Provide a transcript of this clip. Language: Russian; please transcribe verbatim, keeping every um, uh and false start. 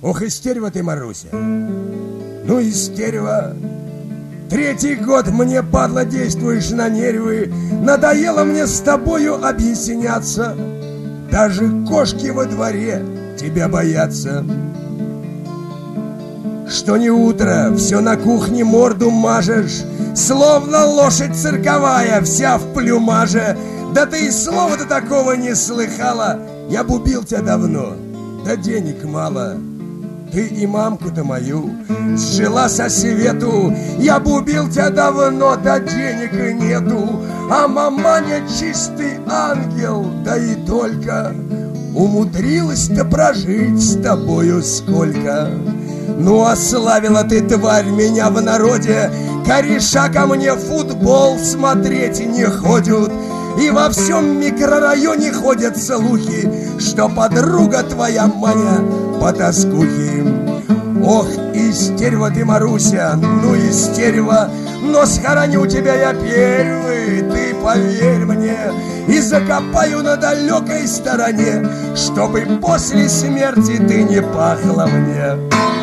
Ох, истерва ты, Маруся. Ну, истерва. Третий год мне, падла, действуешь на нервы. Надоело мне с тобою объясняться. Даже кошки во дворе тебя боятся. Что не утро, все на кухне морду мажешь, словно лошадь цирковая, вся в плюмаже. Да ты и слова-то такого не слыхала. Я б убил тебя давно, да денег мало. Ты и мамку-то мою сжила со свету. Я б убил тебя давно, да денег и нету. А маманя чистый ангел, да и только. Умудрилась-то прожить с тобою сколько. Ну, ославила ты, тварь, меня в народе. Кореша ко мне футбол смотреть не ходят. И во всем микрорайоне ходят слухи, что подруга твоя Маня потаскухи. Ох, истерва ты, Маруся, ну истерва. Но схороню тебя я первый, ты поверь мне. И закопаю на далекой стороне, чтобы после смерти ты не пахла мне.